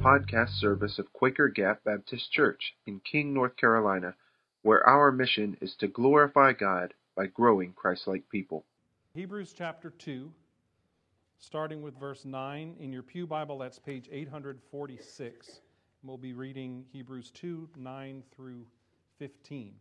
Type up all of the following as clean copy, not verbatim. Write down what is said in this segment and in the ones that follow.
podcast service of Quaker Gap Baptist Church in King, North Carolina, where our mission is to glorify God by growing Christ-like people. Hebrews chapter 2, starting with verse 9. In your Pew Bible, that's page 846. We'll be reading Hebrews 2, 9 through 15.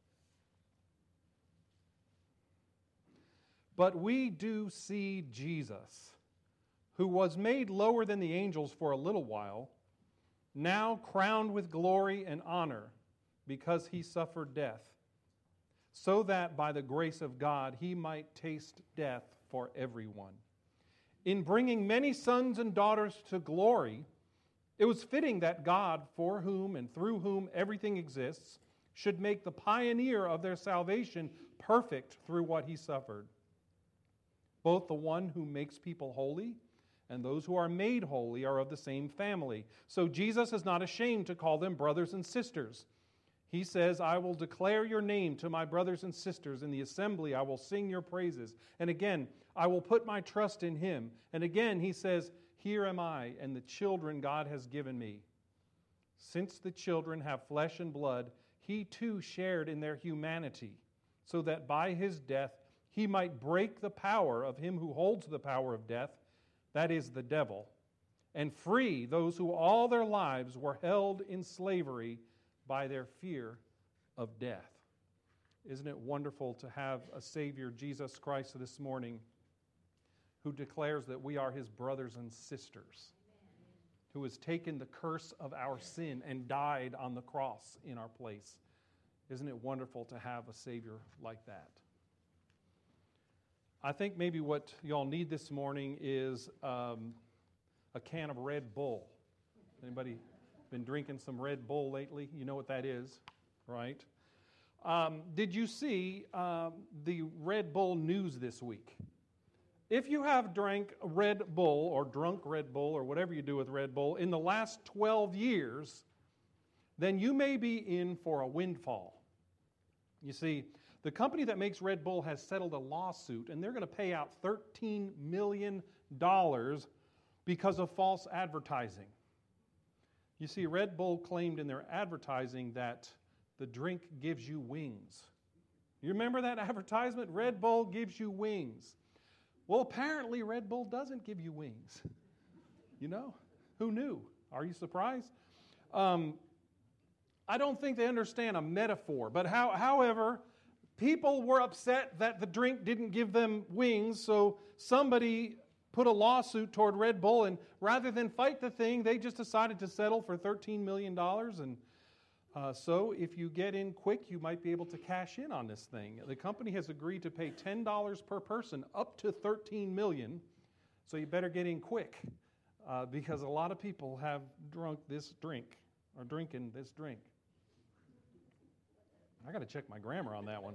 But we do see Jesus, who was made lower than the angels for a little while, now crowned with glory and honor because he suffered death, so that by the grace of God he might taste death for everyone. In bringing many sons and daughters to glory, it was fitting that God, for whom and through whom everything exists, should make the pioneer of their salvation perfect through what he suffered. Both the one who makes people holy and those who are made holy are of the same family. So Jesus is not ashamed to call them brothers and sisters. He says, I will declare your name to my brothers and sisters. In the assembly I will sing your praises. And again, I will put my trust in him. And again, he says, here am I and the children God has given me. Since the children have flesh and blood, he too shared in their humanity, so that by his death he might break the power of him who holds the power of death, that is the devil, and free those who all their lives were held in slavery by their fear of death. Isn't it wonderful to have a Savior, Jesus Christ, this morning, who declares that we are his brothers and sisters, who has taken the curse of our sin and died on the cross in our place. Isn't it wonderful to have a Savior like that? I think maybe what y'all need this morning is a can of Red Bull. Anybody been drinking some Red Bull lately? You know what that is, right? Did you see the Red Bull news this week? If you have drank Red Bull or drunk Red Bull or whatever you do with Red Bull in the last 12 years, then you may be in for a windfall. You see, the company that makes Red Bull has settled a lawsuit, and they're going to pay out $13 million because of false advertising. You see, Red Bull claimed in their advertising that the drink gives you wings. You remember that advertisement? Red Bull gives you wings. Well, apparently Red Bull doesn't give you wings. You know? Who knew? Are you surprised? I don't think they understand a metaphor, but however, people were upset that the drink didn't give them wings, so somebody put a lawsuit toward Red Bull, and rather than fight the thing, they just decided to settle for $13 million. And so if you get in quick, you might be able to cash in on this thing. The company has agreed to pay $10 per person up to $13 million, so you better get in quick because a lot of people have drunk this drink or drinking this drink. I got to check my grammar on that one.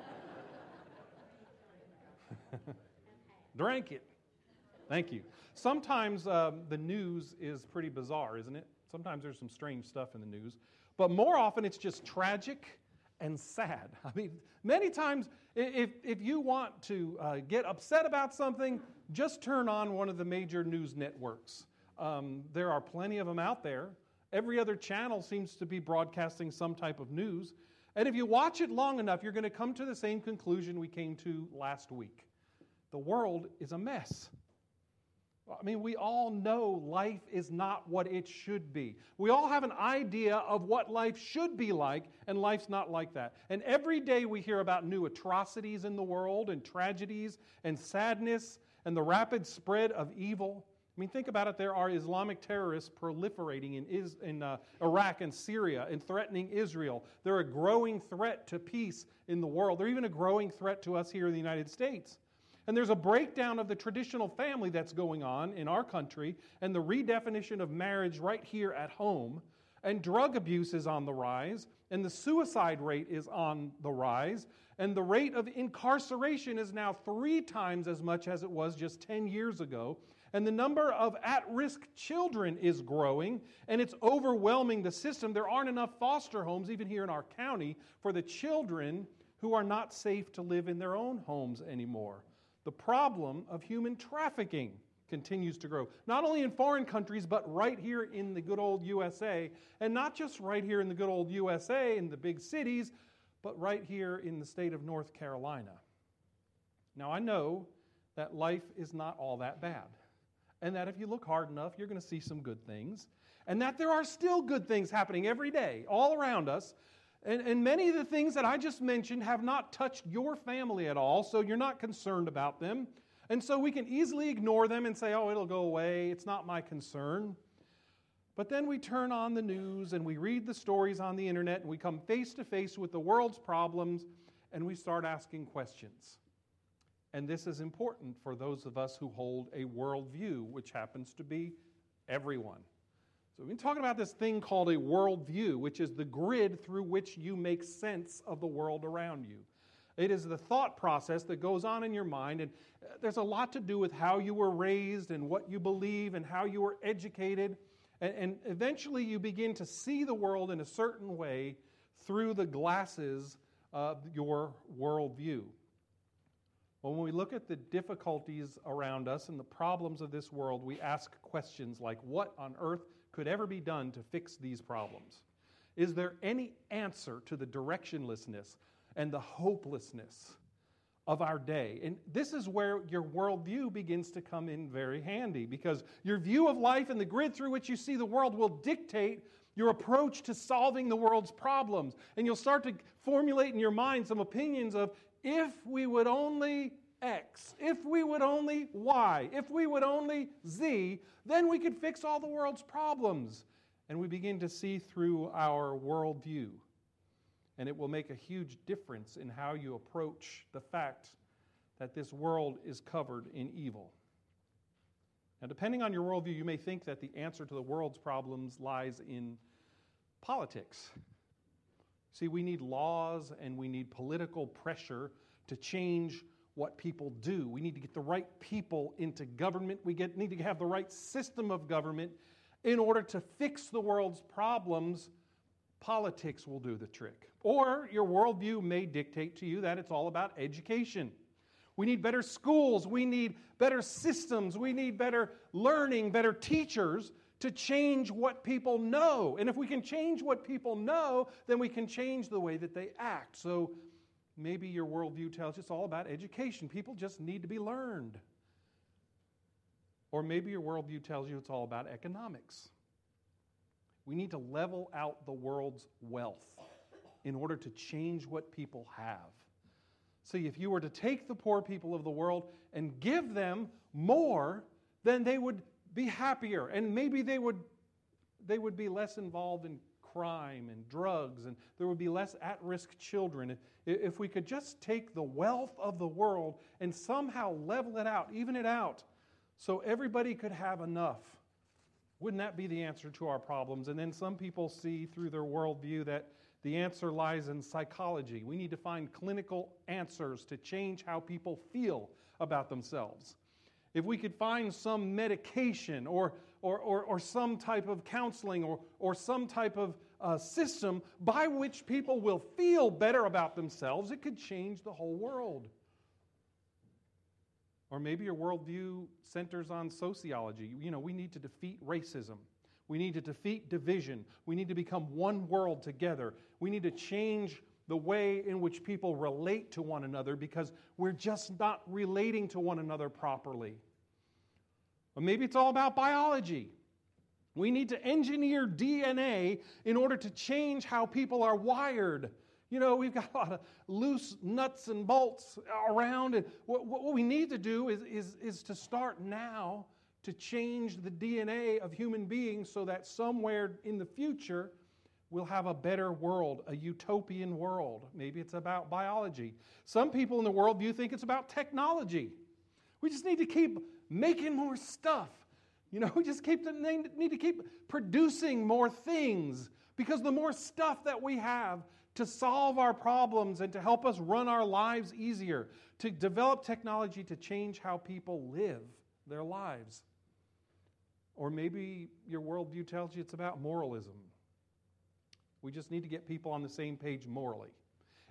Drank it. Thank you. Sometimes the news is pretty bizarre, isn't it? Sometimes there's some strange stuff in the news. But more often it's just tragic and sad. I mean, many times if you want to get upset about something, just turn on one of the major news networks. There are plenty of them out there. Every other channel seems to be broadcasting some type of news. And if you watch it long enough, you're going to come to the same conclusion we came to last week. The world is a mess. I mean, we all know life is not what it should be. We all have an idea of what life should be like, and life's not like that. And every day we hear about new atrocities in the world, and tragedies, and sadness, and the rapid spread of evil. I mean, think about it. There are Islamic terrorists proliferating in Iraq and Syria and threatening Israel. They're a growing threat to peace in the world. They're even a growing threat to us here in the United States. And there's a breakdown of the traditional family that's going on in our country and the redefinition of marriage right here at home. And drug abuse is on the rise, and the suicide rate is on the rise, and the rate of incarceration is now 3 times as much as it was just 10 years ago. And the number of at-risk children is growing, and it's overwhelming the system. There aren't enough foster homes, even here in our county, for the children who are not safe to live in their own homes anymore. The problem of human trafficking continues to grow. Not only in foreign countries, but right here in the good old USA. And not just right here in the good old USA in the big cities, but right here in the state of North Carolina. Now, I know that life is not all that bad, and that if you look hard enough, you're going to see some good things, and that there are still good things happening every day all around us. And many of the things that I just mentioned have not touched your family at all, so you're not concerned about them. And so we can easily ignore them and say, oh, it'll go away, it's not my concern. But then we turn on the news and we read the stories on the internet and we come face to face with the world's problems and we start asking questions. And this is important for those of us who hold a worldview, which happens to be everyone. So we've been talking about this thing called a worldview, which is the grid through which you make sense of the world around you. It is the thought process that goes on in your mind, and there's a lot to do with how you were raised and what you believe and how you were educated. And eventually you begin to see the world in a certain way through the glasses of your worldview. When we look at the difficulties around us and the problems of this world, we ask questions like, what on earth could ever be done to fix these problems? Is there any answer to the directionlessness and the hopelessness of our day? And this is where your worldview begins to come in very handy, because your view of life and the grid through which you see the world will dictate your approach to solving the world's problems. And you'll start to formulate in your mind some opinions of, if we would only X, if we would only Y, if we would only Z, then we could fix all the world's problems. And we begin to see through our worldview. And it will make a huge difference in how you approach the fact that this world is covered in evil. Now, depending on your worldview, you may think that the answer to the world's problems lies in politics. See, we need laws and we need political pressure to change what people do. We need to get the right people into government. We need to have the right system of government in order to fix the world's problems. Politics will do the trick. Or your worldview may dictate to you that it's all about education. We need better schools. We need better systems. We need better learning, better teachers to change what people know. And if we can change what people know, then we can change the way that they act. So maybe your worldview tells you it's all about education. People just need to be learned. Or maybe your worldview tells you it's all about economics. We need to level out the world's wealth in order to change what people have. See, if you were to take the poor people of the world and give them more, then they would be happier, and maybe they would be less involved in crime and drugs, and there would be less at-risk children. If we could just take the wealth of the world and somehow level it out, even it out, so everybody could have enough, wouldn't that be the answer to our problems? And then some people see through their worldview that the answer lies in psychology. We need to find clinical answers to change how people feel about themselves. If we could find some medication or some type of counseling or some type of system by which people will feel better about themselves, it could change the whole world. Or maybe your worldview centers on sociology. You know, we need to defeat racism. We need to defeat division. We need to become one world together. We need to change the way in which people relate to one another because we're just not relating to one another properly. Or maybe it's all about biology. We need to engineer DNA in order to change how people are wired. You know, we've got a lot of loose nuts and bolts around, and what we need to do is to start now to change the DNA of human beings so that somewhere in the future we'll have a better world, a utopian world. Maybe it's about biology. Some people in the worldview think it's about technology. We just need to keep making more stuff. You know, we just need to keep producing more things, because the more stuff that we have to solve our problems and to help us run our lives easier, to develop technology to change how people live their lives. Or maybe your worldview tells you it's about moralism. We just need to get people on the same page morally.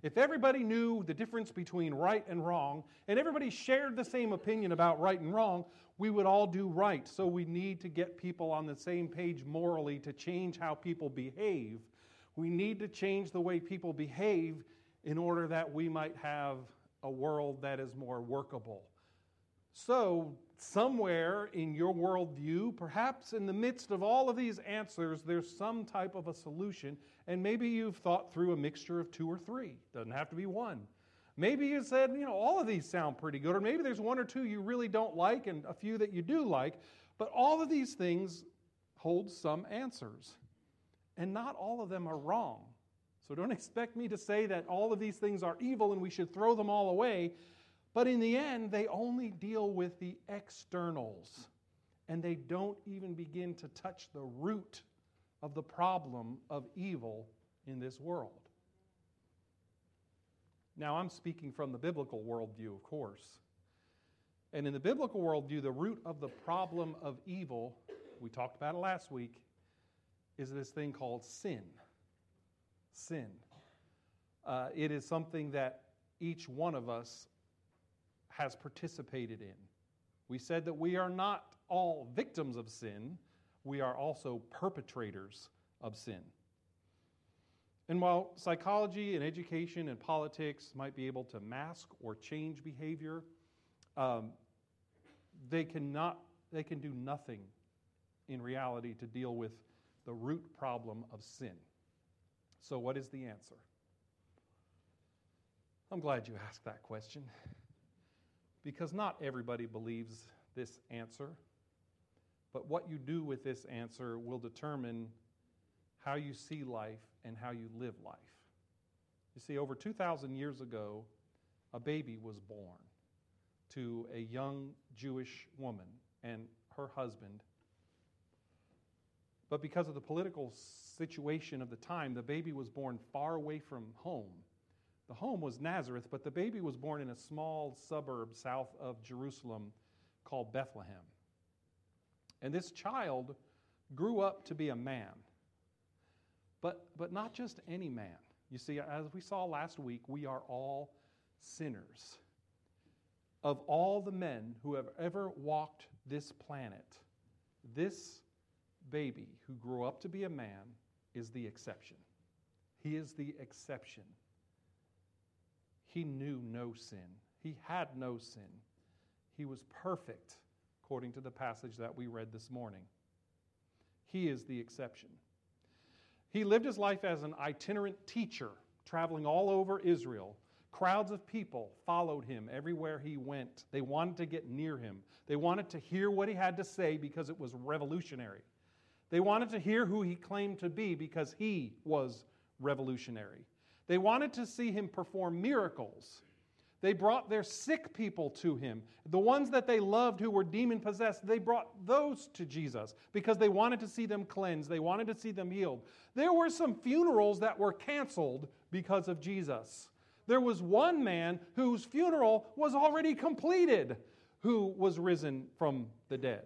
If everybody knew the difference between right and wrong, and everybody shared the same opinion about right and wrong, we would all do right. So we need to get people on the same page morally to change how people behave. We need to change the way people behave in order that we might have a world that is more workable. So, somewhere in your worldview, perhaps in the midst of all of these answers, there's some type of a solution, and maybe you've thought through a mixture of 2 or 3. Doesn't have to be 1. Maybe you said, all of these sound pretty good, or maybe there's 1 or 2 you really don't like and a few that you do like, but all of these things hold some answers, and not all of them are wrong. So don't expect me to say that all of these things are evil and we should throw them all away. But in the end, they only deal with the externals, and they don't even begin to touch the root of the problem of evil in this world. Now, I'm speaking from the biblical worldview, of course. And in the biblical worldview, the root of the problem of evil, we talked about it last week, is this thing called sin. Sin. It is something that each one of us has participated in. We said that we are not all victims of sin, we are also perpetrators of sin. And while psychology and education and politics might be able to mask or change behavior, they can do nothing in reality to deal with the root problem of sin. So what is the answer? I'm glad you asked that question, because not everybody believes this answer, but what you do with this answer will determine how you see life and how you live life. You see, over 2,000 years ago, a baby was born to a young Jewish woman and her husband. But because of the political situation of the time, the baby was born far away from home. The home was Nazareth, but the baby was born in a small suburb south of Jerusalem called Bethlehem. And this child grew up to be a man, but not just any man. You see, as we saw last week, we are all sinners. Of all the men who have ever walked this planet, this baby who grew up to be a man is the exception. He is the exception. He knew no sin. He had no sin. He was perfect, according to the passage that we read this morning. He is the exception. He lived his life as an itinerant teacher, traveling all over Israel. Crowds of people followed him everywhere he went. They wanted to get near him. They wanted to hear what he had to say because it was revolutionary. They wanted to hear who he claimed to be because he was revolutionary. They wanted to see him perform miracles. They brought their sick people to him. The ones that they loved who were demon-possessed, they brought those to Jesus because they wanted to see them cleansed. They wanted to see them healed. There were some funerals that were canceled because of Jesus. There was one man whose funeral was already completed, who was risen from the dead.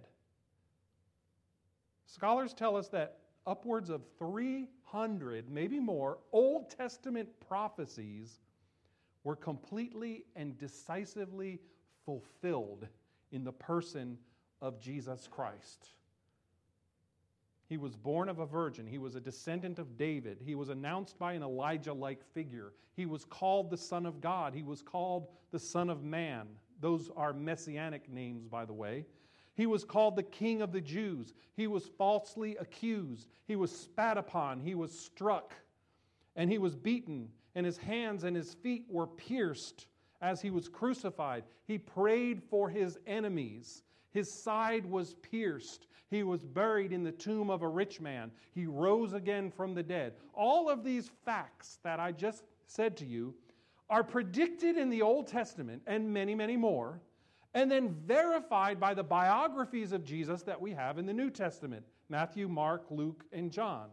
Scholars tell us that upwards of 300, maybe more, Old Testament prophecies were completely and decisively fulfilled in the person of Jesus Christ. He was born of a virgin. He was a descendant of David. He was announced by an Elijah-like figure. He was called the Son of God. He was called the Son of Man. Those are messianic names, by the way. He was called the King of the Jews. He was falsely accused. He was spat upon. He was struck. And he was beaten. And his hands and his feet were pierced as he was crucified. He prayed for his enemies. His side was pierced. He was buried in the tomb of a rich man. He rose again from the dead. All of these facts that I just said to you are predicted in the Old Testament and many, many more, and then verified by the biographies of Jesus that we have in the New Testament, Matthew, Mark, Luke, and John.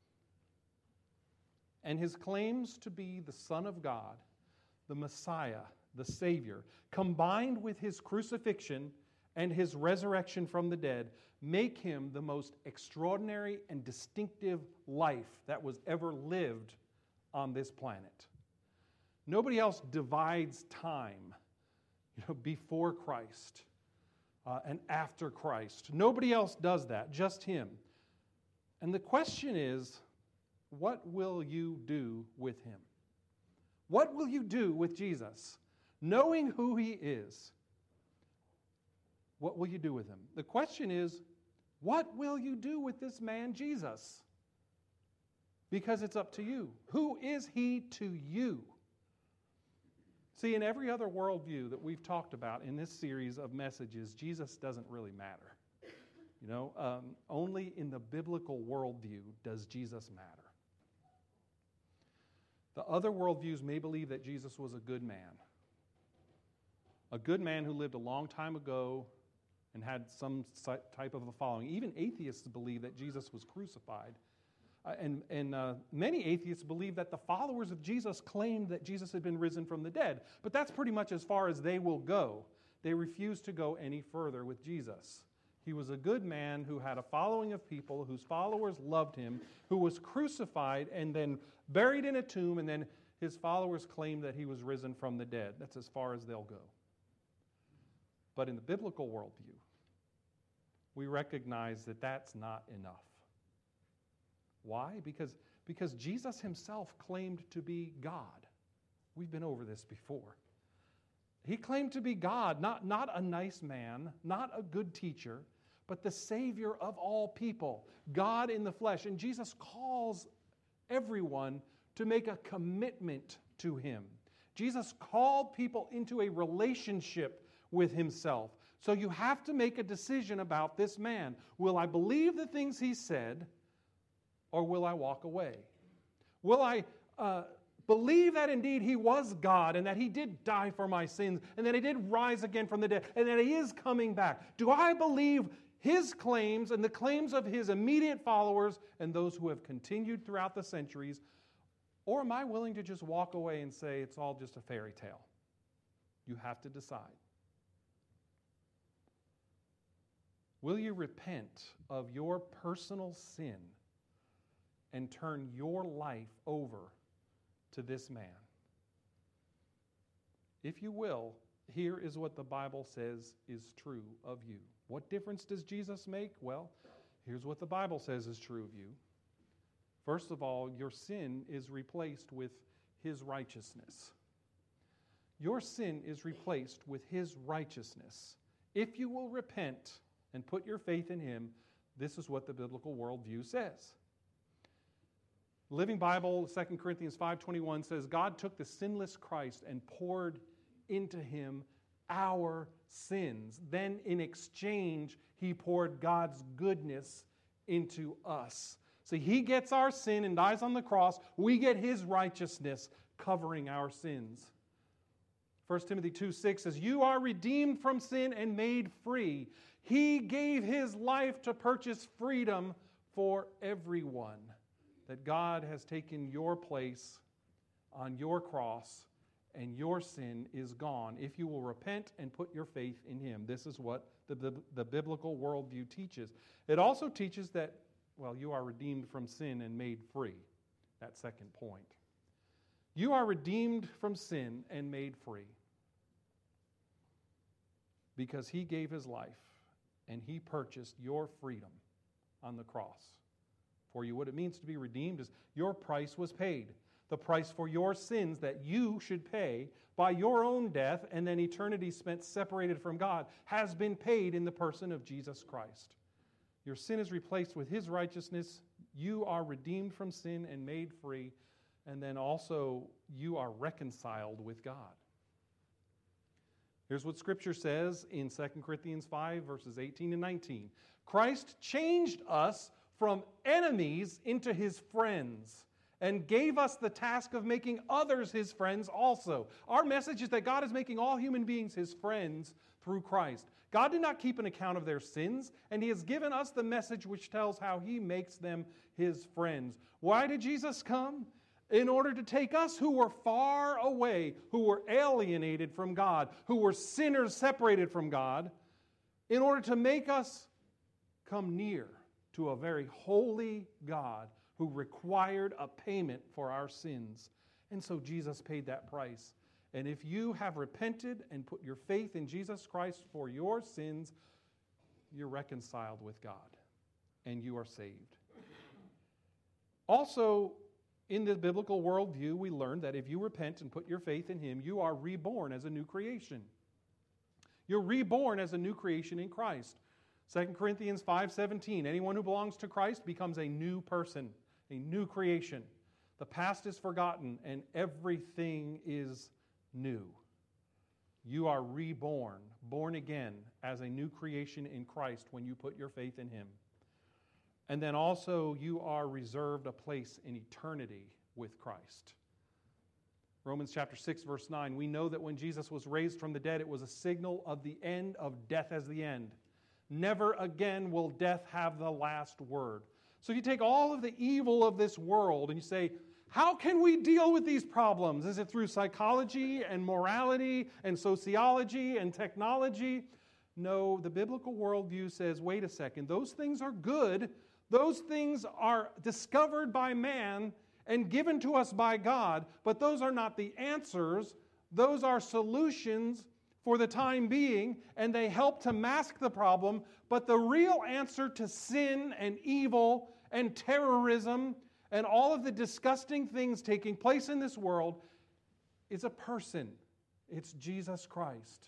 And his claims to be the Son of God, the Messiah, the Savior, combined with his crucifixion and his resurrection from the dead, make him the most extraordinary and distinctive life that was ever lived on this planet. Nobody else divides time, before Christ and after Christ. Nobody else does that, just him. And the question is, what will you do with him? What will you do with Jesus? Knowing who he is, what will you do with him? The question is, what will you do with this man, Jesus? Because it's up to you. Who is he to you? See, in every other worldview that we've talked about in this series of messages, Jesus doesn't really matter. Only in the biblical worldview does Jesus matter. The other worldviews may believe that Jesus was a good man who lived a long time ago and had some type of a following. Even atheists believe that Jesus was crucified. And many atheists believe that the followers of Jesus claimed that Jesus had been risen from the dead. But that's pretty much as far as they will go. They refuse to go any further with Jesus. He was a good man who had a following of people whose followers loved him, who was crucified and then buried in a tomb, and then his followers claimed that he was risen from the dead. That's as far as they'll go. But in the biblical worldview, we recognize that that's not enough. Why? Because Jesus himself claimed to be God. We've been over this before. He claimed to be God, not a nice man, not a good teacher, but the Savior of all people, God in the flesh. And Jesus calls everyone to make a commitment to him. Jesus called people into a relationship with himself. So you have to make a decision about this man. Will I believe the things he said, or will I walk away? Will I believe that indeed he was God and that he did die for my sins and that he did rise again from the dead and that he is coming back? Do I believe his claims and the claims of his immediate followers and those who have continued throughout the centuries? Or am I willing to just walk away and say it's all just a fairy tale? You have to decide. Will you repent of your personal sin and turn your life over to this man? If you will, here is what the Bible says is true of you. What difference does Jesus make? Well, here's what the Bible says is true of you. First of all, your sin is replaced with his righteousness. Your sin is replaced with his righteousness. If you will repent and put your faith in him, this is what the biblical worldview says. Living Bible, 2 Corinthians 5:21 says, God took the sinless Christ and poured into him our sins. Then in exchange, he poured God's goodness into us. So he gets our sin and dies on the cross. We get his righteousness covering our sins. 1 Timothy 2:6 says, you are redeemed from sin and made free. He gave his life to purchase freedom for everyone. That God has taken your place on your cross and your sin is gone if you will repent and put your faith in him. This is what the biblical worldview teaches. It also teaches that, you are redeemed from sin and made free. That second point. You are redeemed from sin and made free because he gave his life and he purchased your freedom on the cross. For you, what it means to be redeemed is your price was paid. The price for your sins that you should pay by your own death and then eternity spent separated from God has been paid in the person of Jesus Christ. Your sin is replaced with his righteousness. You are redeemed from sin and made free. And then also you are reconciled with God. Here's what Scripture says in 2 Corinthians 5, verses 18 and 19. Christ changed us from enemies into his friends and gave us the task of making others his friends also. Our message is that God is making all human beings his friends through Christ. God did not keep an account of their sins, and he has given us the message which tells how he makes them his friends. Why did Jesus come? In order to take us who were far away, who were alienated from God, who were sinners separated from God, in order to make us come near to a very holy God who required a payment for our sins. And so Jesus paid that price. And if you have repented and put your faith in Jesus Christ for your sins, you're reconciled with God and you are saved. Also, in the biblical worldview, we learn that if you repent and put your faith in Him, you are reborn as a new creation. You're reborn as a new creation in Christ. 2 Corinthians 5:17, anyone who belongs to Christ becomes a new person, a new creation. The past is forgotten and everything is new. You are reborn, born again as a new creation in Christ when you put your faith in Him. And then also you are reserved a place in eternity with Christ. Romans chapter 6, verse 9, we know that when Jesus was raised from the dead, it was a signal of the end of death as the end. Never again will death have the last word. So if you take all of the evil of this world and you say, how can we deal with these problems? Is it through psychology and morality and sociology and technology? No, the biblical worldview says, wait a second, those things are good. Those things are discovered by man and given to us by God, but those are not the answers. Those are solutions for the time being, and they help to mask the problem. But the real answer to sin and evil and terrorism and all of the disgusting things taking place in this world is a person. It's Jesus Christ.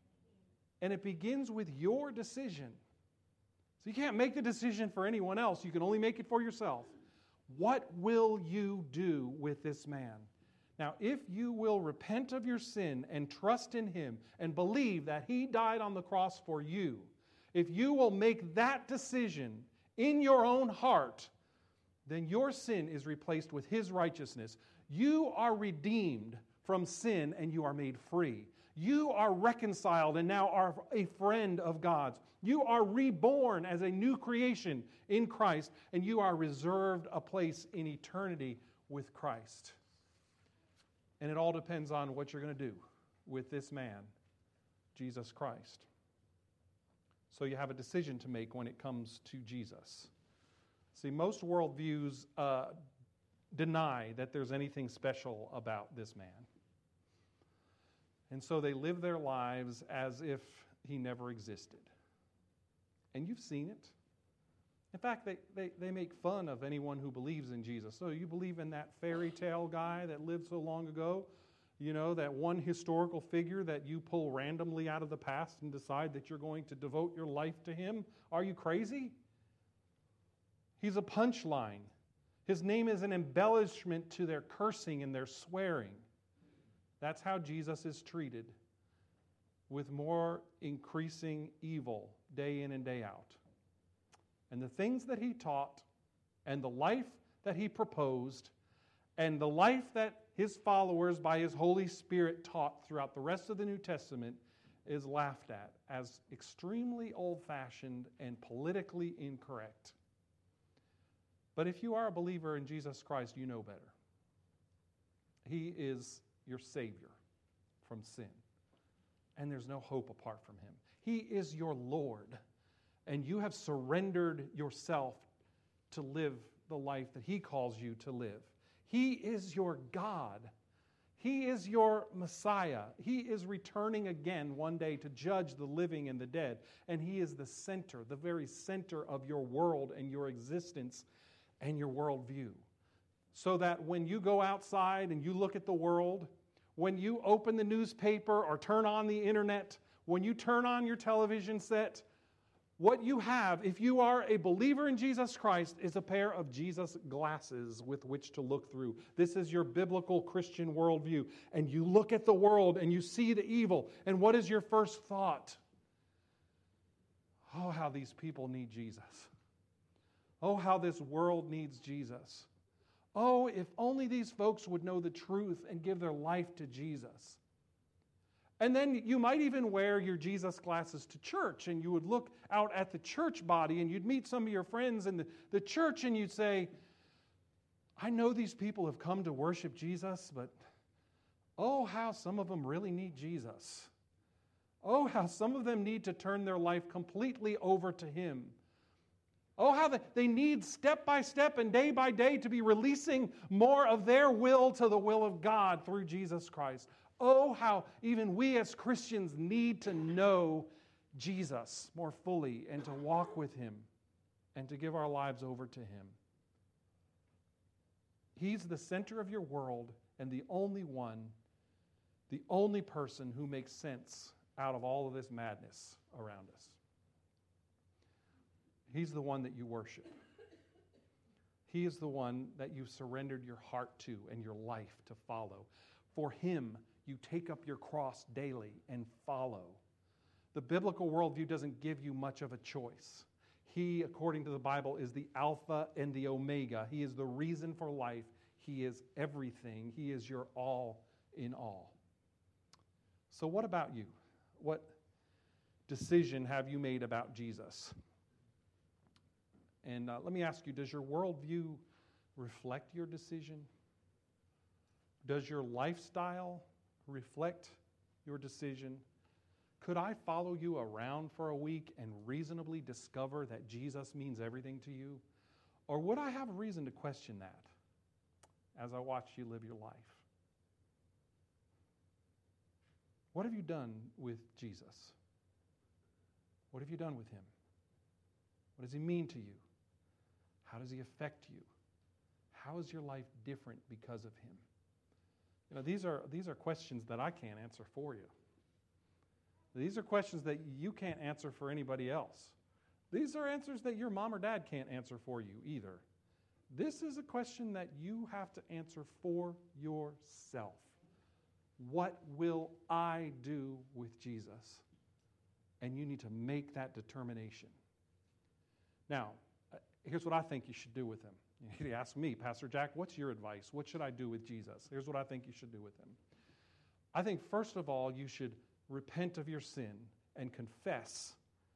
And it begins with your decision. So you can't make the decision for anyone else. You can only make it for yourself. What will you do with this man? Now, if you will repent of your sin and trust in Him and believe that He died on the cross for you, if you will make that decision in your own heart, then your sin is replaced with His righteousness. You are redeemed from sin and you are made free. You are reconciled and now are a friend of God's. You are reborn as a new creation in Christ, and you are reserved a place in eternity with Christ. And it all depends on what you're going to do with this man, Jesus Christ. So you have a decision to make when it comes to Jesus. See, most worldviews deny that there's anything special about this man. And so they live their lives as if He never existed. And you've seen it. In fact, they make fun of anyone who believes in Jesus. So you believe in that fairy tale guy that lived so long ago? You know, that one historical figure that you pull randomly out of the past and decide that you're going to devote your life to him? Are you crazy? He's a punchline. His name is an embellishment to their cursing and their swearing. That's how Jesus is treated, with more increasing evil day in and day out. And the things that He taught, and the life that He proposed, and the life that His followers by His Holy Spirit taught throughout the rest of the New Testament is laughed at as extremely old-fashioned and politically incorrect. But if you are a believer in Jesus Christ, you know better. He is your Savior from sin. And there's no hope apart from Him. He is your Lord. And you have surrendered yourself to live the life that He calls you to live. He is your God. He is your Messiah. He is returning again one day to judge the living and the dead. And He is the center, the very center of your world and your existence and your worldview. So that when you go outside and you look at the world, when you open the newspaper or turn on the internet, when you turn on your television set, what you have, if you are a believer in Jesus Christ, is a pair of Jesus glasses with which to look through. This is your biblical Christian worldview. And you look at the world and you see the evil. And what is your first thought? Oh, how these people need Jesus. Oh, how this world needs Jesus. Oh, if only these folks would know the truth and give their life to Jesus. And then you might even wear your Jesus glasses to church, and you would look out at the church body, and you'd meet some of your friends in the church, and you'd say, I know these people have come to worship Jesus, but oh, how some of them really need Jesus. Oh, how some of them need to turn their life completely over to Him. Oh, how they need step by step and day by day to be releasing more of their will to the will of God through Jesus Christ. Oh, how even we as Christians need to know Jesus more fully and to walk with Him and to give our lives over to Him. He's the center of your world and the only person who makes sense out of all of this madness around us. He's the one that you worship. He is the one that you've surrendered your heart to and your life to follow. For Him, you take up your cross daily and follow. The biblical worldview doesn't give you much of a choice. He, according to the Bible, is the Alpha and the Omega. He is the reason for life. He is everything. He is your all in all. So what about you? What decision have you made about Jesus? And let me ask you, does your worldview reflect your decision? Does your lifestyle reflect your decision? Could I follow you around for a week and reasonably discover that Jesus means everything to you? Or would I have a reason to question that as I watch you live your life? What have you done with Jesus? What have you done with Him? What does He mean to you? How does He affect you? How is your life different because of Him? You know, these are questions that I can't answer for you. These are questions that you can't answer for anybody else. These are answers that your mom or dad can't answer for you either. This is a question that you have to answer for yourself. What will I do with Jesus? And you need to make that determination. Now, here's what I think you should do with Him. You ask me, Pastor Jack, what's your advice? What should I do with Jesus? Here's what I think you should do with Him. I think, first of all, you should repent of your sin and confess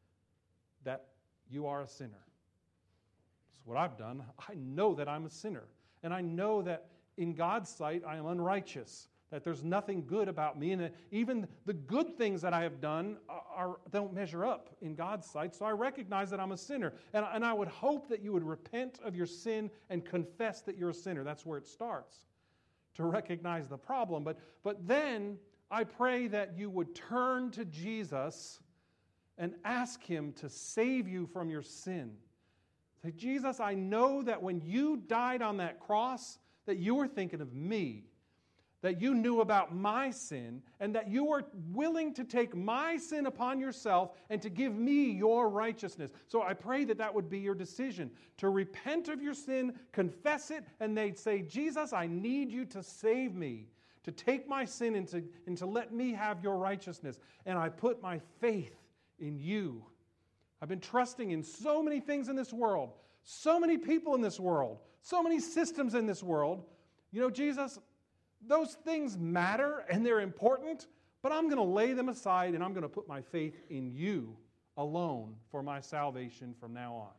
that you are a sinner. That's what I've done. I know that I'm a sinner. And I know that in God's sight I am unrighteous, that there's nothing good about me, and that even the good things that I have done don't measure up in God's sight. So I recognize that I'm a sinner. And I would hope that you would repent of your sin and confess that you're a sinner. That's where it starts, to recognize the problem. But then I pray that you would turn to Jesus and ask Him to save you from your sin. Say, Jesus, I know that when you died on that cross, that you were thinking of me, that you knew about my sin, and that you were willing to take my sin upon yourself and to give me your righteousness. So I pray that that would be your decision, to repent of your sin, confess it, and they'd say, Jesus, I need you to save me, to take my sin and to let me have your righteousness. And I put my faith in you. I've been trusting in so many things in this world, so many people in this world, so many systems in this world. You know, Jesus, those things matter and they're important, but I'm going to lay them aside and I'm going to put my faith in you alone for my salvation from now on.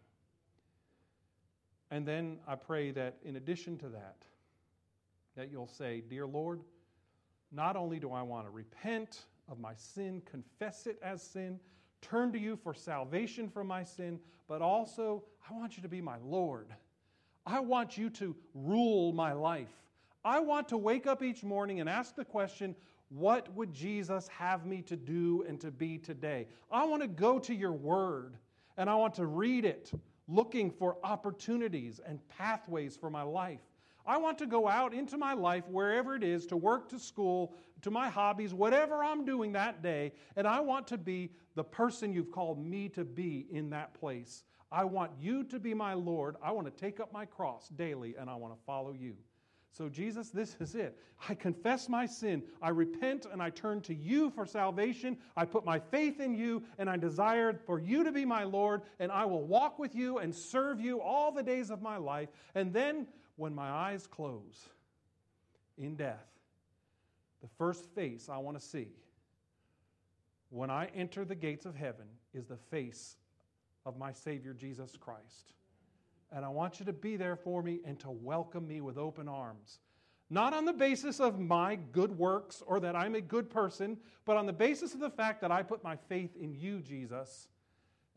And then I pray that in addition to that you'll say, Dear Lord, not only do I want to repent of my sin, confess it as sin, turn to you for salvation from my sin, but also I want you to be my Lord. I want you to rule my life. I want to wake up each morning and ask the question, what would Jesus have me to do and to be today? I want to go to your word and I want to read it, looking for opportunities and pathways for my life. I want to go out into my life, wherever it is, to work, to school, to my hobbies, whatever I'm doing that day, and I want to be the person you've called me to be in that place. I want you to be my Lord. I want to take up my cross daily, and I want to follow you. So Jesus, this is it. I confess my sin. I repent and I turn to you for salvation. I put my faith in you and I desire for you to be my Lord, and I will walk with you and serve you all the days of my life. And then when my eyes close in death, the first face I want to see when I enter the gates of heaven is the face of my Savior Jesus Christ. And I want you to be there for me and to welcome me with open arms. Not on the basis of my good works or that I'm a good person, but on the basis of the fact that I put my faith in you, Jesus,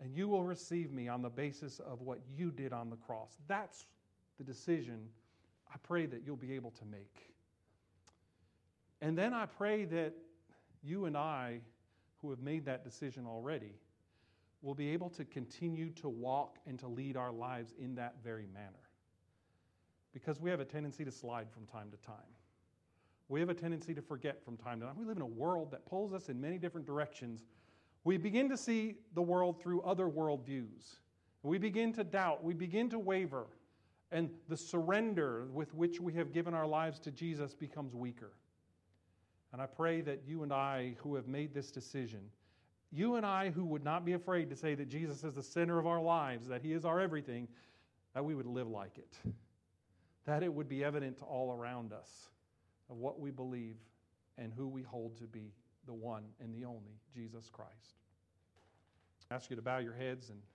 and you will receive me on the basis of what you did on the cross. That's the decision I pray that you'll be able to make. And then I pray that you and I, who have made that decision already, will be able to continue to walk and to lead our lives in that very manner. Because we have a tendency to slide from time to time. We have a tendency to forget from time to time. We live in a world that pulls us in many different directions. We begin to see the world through other worldviews. We begin to doubt. We begin to waver. And the surrender with which we have given our lives to Jesus becomes weaker. And I pray that you and I who have made this decision, you and I who would not be afraid to say that Jesus is the center of our lives, that He is our everything, that we would live like it. That it would be evident to all around us of what we believe and who we hold to be the one and the only Jesus Christ. I ask you to bow your heads and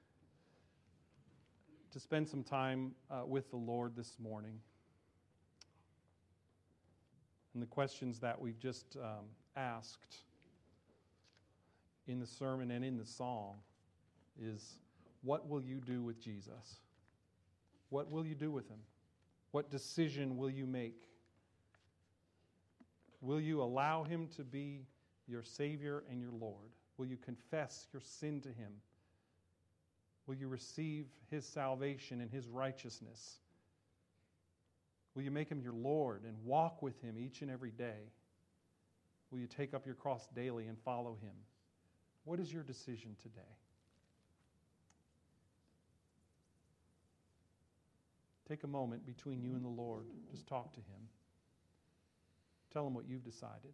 to spend some time with the Lord this morning. And the questions that we've just asked in the sermon and in the song is, what will you do with Jesus? What will you do with Him? What decision will you make? Will you allow Him to be your Savior and your Lord? Will you confess your sin to Him? Will you receive His salvation and His righteousness? Will you make Him your Lord and walk with Him each and every day? Will you take up your cross daily and follow Him? What is your decision today? Take a moment between you and the Lord. Just talk to Him. Tell Him what you've decided.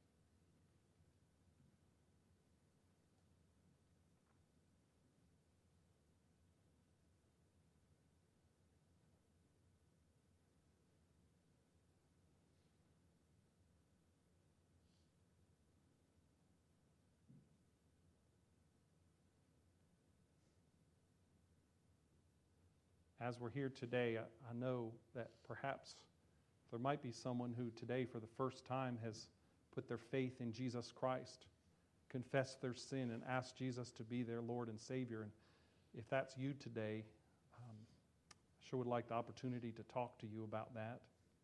As we're here today, I know that perhaps there might be someone who today for the first time has put their faith in Jesus Christ, confessed their sin, and asked Jesus to be their Lord and Savior. And if that's you today, I sure would like the opportunity to talk to you about that.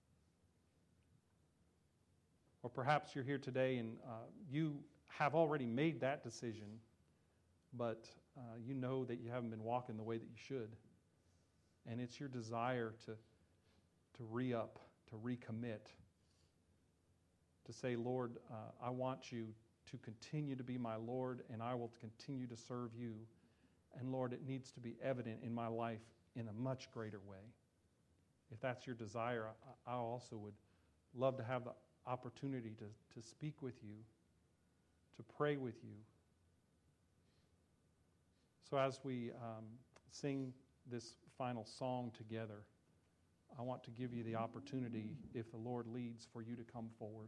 Or perhaps you're here today and you have already made that decision, but you know that you haven't been walking the way that you should. And it's your desire to re-up, to recommit, to say, Lord, I want you to continue to be my Lord, and I will continue to serve you. And Lord, it needs to be evident in my life in a much greater way. If that's your desire, I also would love to have the opportunity to speak with you, to pray with you. So as we sing this final song together, I want to give you the opportunity, if the Lord leads, for you to come forward.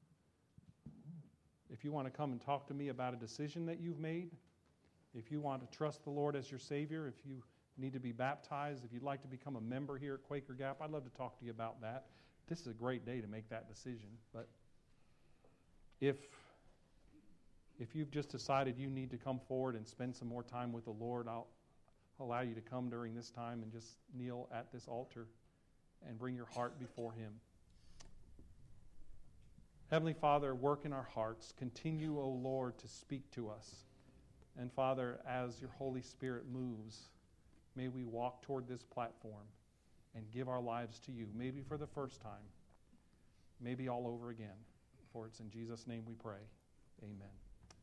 If you want to come and talk to me about a decision that you've made, if you want to trust the Lord as your Savior, if you need to be baptized, if you'd like to become a member here at Quaker Gap, I'd love to talk to you about that. This is a great day to make that decision. But if you've just decided you need to come forward and spend some more time with the Lord, I'll allow you to come during this time and just kneel at this altar and bring your heart before Him. Heavenly Father, work in our hearts. Continue, O Lord, to speak to us. And Father, as your Holy Spirit moves, may we walk toward this platform and give our lives to you, maybe for the first time, maybe all over again. For it's in Jesus' name we pray.